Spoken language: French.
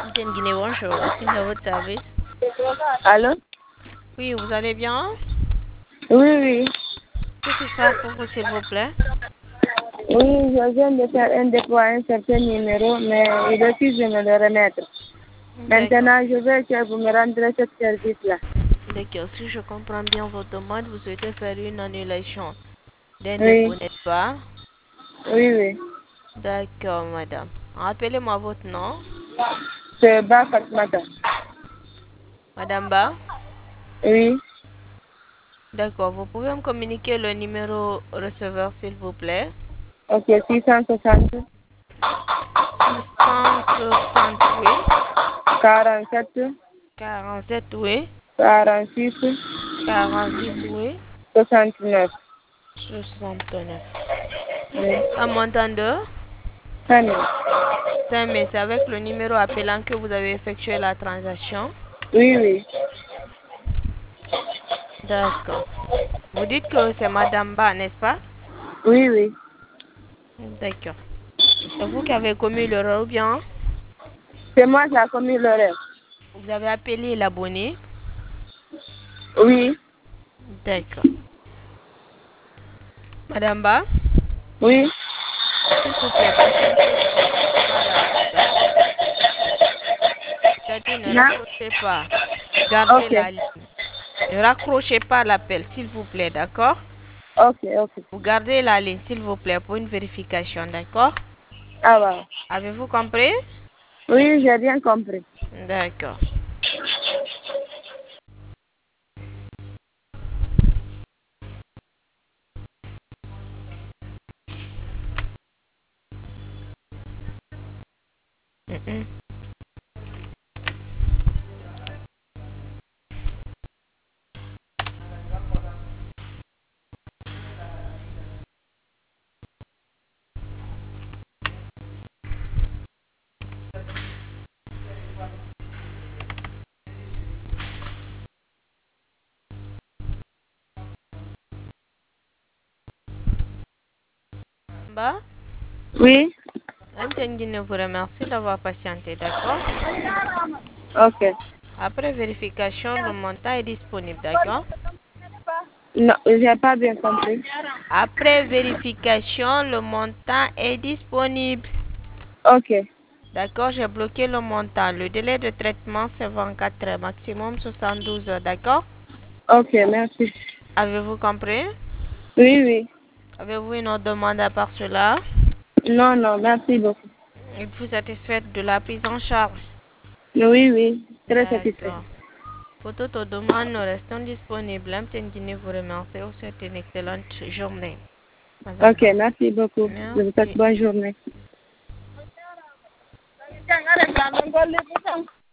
Antenne Guinée, bonjour. Est-ce à votre service? Allô? Oui, vous allez bien? Oui, oui. Que puis-je faire pour vous, s'il vous plaît? Oui, je viens de faire un dépôt à un certain numéro, mais il refuse de me le remettre. D'accord. Maintenant, je veux que vous me rendrez ce service-là. D'accord. Si je comprends bien votre demande, vous souhaitez faire une annulation d'un Oui, dépôt, n'est-ce pas? oui, oui. D'accord, madame. Rappelez-moi votre nom. C'est Ba Fatmata. Madame Ba? Oui. D'accord. Vous pouvez me communiquer le numéro receveur, s'il vous plaît? Ok, 660 668 47 47, oui. 46 46, oui. 69. 69. Oui. Un montant de Fanny. 5 000. C'est avec le numéro appelant que vous avez effectué la transaction. Oui, oui. D'accord. Vous dites que c'est Madame Ba, n'est-ce pas? Oui, oui. D'accord. C'est vous qui avez commis l'erreur ou bien C'est moi qui ai commis l'erreur. vous avez appelé l'abonné? Oui. D'accord. Madame Ba, Oui. s'il vous plaît, patientez pas là, d'accord? C'est-à-dire ne Non. raccrochez pas. Gardez Ok. la ligne. Ne raccrochez pas l'appel, s'il vous plaît, d'accord? Ok, ok. Vous gardez la ligne, s'il vous plaît, pour une vérification, d'accord? Ah, ouais. Avez-vous compris? Oui, j'ai bien compris. D'accord. Mhm. Bah, Oui. Antenne vous remercie d'avoir patienté, d'accord? Ok. Après vérification, le montant est disponible, d'accord? Non, j'ai pas bien compris. Après vérification, le montant est disponible. Ok. D'accord, j'ai bloqué le montant. Le délai de traitement, c'est 24 heures, maximum 72 heures, d'accord? Ok, merci. Avez-vous compris? Oui, oui. Avez-vous une autre demande à part cela? Non, non, merci beaucoup. Êtes-vous satisfaite de la prise en charge? Oui, oui. Très satisfait. D'accord. Pour toute demande, nous restons disponibles. Antenne Guinée vous remercie. Vous souhaite une excellente journée. Madame Ok, Ba. merci beaucoup. Je vous souhaite Merci. bonne journée.